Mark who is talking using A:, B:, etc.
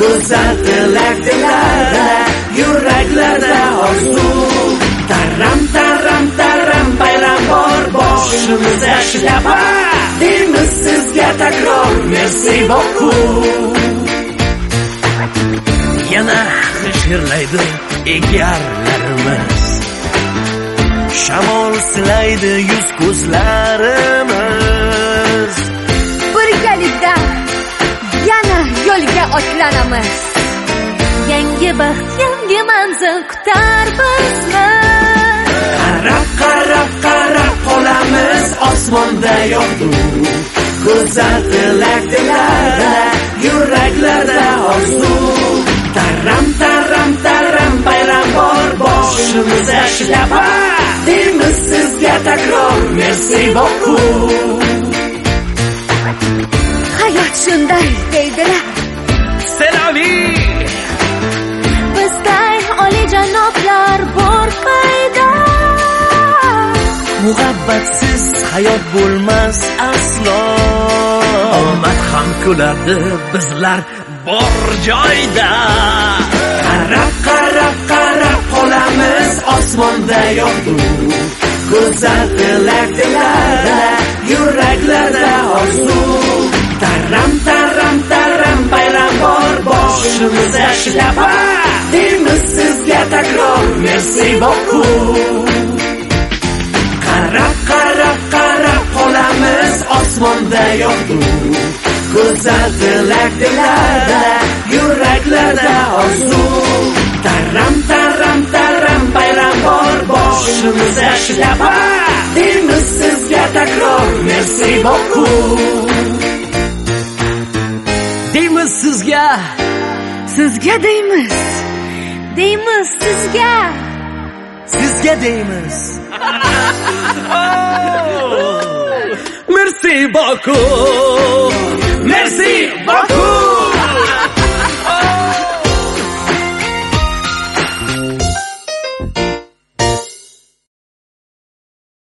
A: go'zal tilak dillarda, yuraklarda orzu. Taram taram taram bayram bor, boshimizda shlapa. Deymiz sizga takror merci beaucoup. Yana g'ishirlaydi egarlarimiz, shamol silaydi yuz ko'zlarimiz.
B: Birgalikda yana yo'lga otlanamiz. Yangi baxt, yangi manzil kutar bizni.
A: Qarab qarab qarab qolamiz osmonda yog'du. Go'zal tilak dillarda, yuraklarda orzu. Taram taram taram bayram bor, boshimizda shlapa. Deymiz sizga takror merci beaucoup.
B: Hayot shunday deydilar.
A: Selavi.
B: Bizday olijanoblar bor qayda.
A: Muhabbatsiz hayot bo'lmas aslo. Omad ham kuladi bizlar bor joyda. Qarab qarab qarab qolamiz osmonda yog'du. Go'zal tilak dillarda, yuraklarda orzu. Taram taram taram bayram bor, boshimizda shlapa. Deymiz sizga takror merci beaucoup. Qarab qarab qarab qolamiz osmonda yog'du. Go'zal tilak dillarda, yuraklarda orzu. Taram taram taram bayram bor, boshimizda shlapa. Deymiz sizga takror merci beaucoup. Deymiz sizga
B: deymiz. Deymiz sizga.
A: Sizga deymiz. Merci beaucoup. Merci beaucoup.